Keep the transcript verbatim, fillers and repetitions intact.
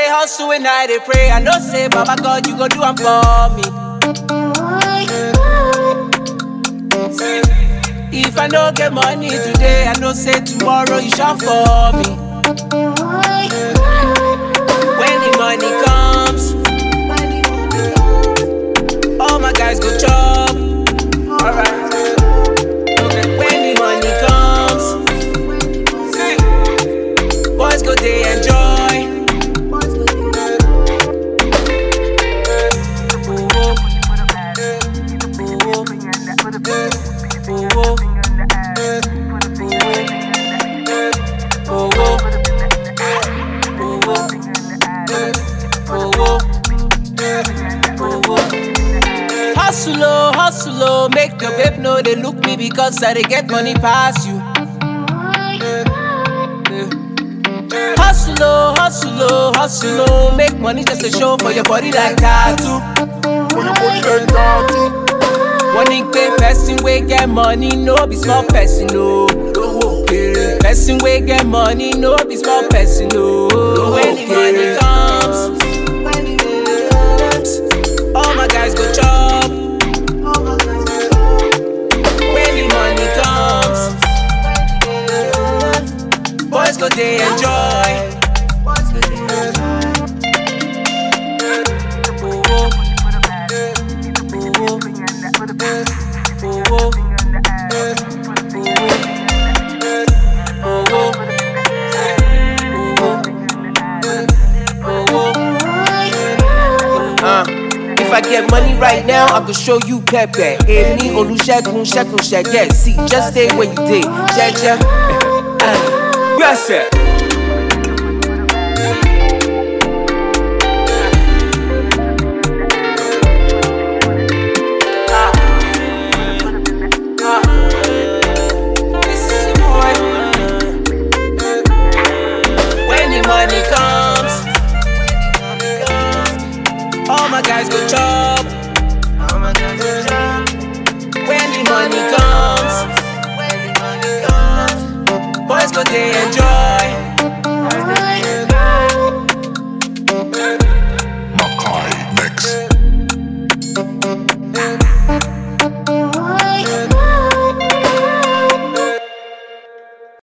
dey hustle and I dey pray. I know say, Baba God, you go do am for me. If I no get money today, I know say tomorrow you shop for me. When the money comes, all my guys go chop. Alright. When the money comes, boys go they enjoy. Hustle, oh, hustle, oh, make your babe know they look me because I they get money past you. Hustle, oh, hustle, oh, hustle, oh, make money just to show for your body like tattoo. For your body like tattoo. One pay person we get money, no be small person, no. Person we get money, no be small person, no. When the money comes, all my guys go chop. When the money comes, boys go they enjoy. If I get money right now, I could show you Pepe. Amy, Olusegun, Shekun, Shege. See, just stay where you did. Jeje. Yes, sir. When the money comes, all my guys go chop. When the money comes, boys go they enjoy.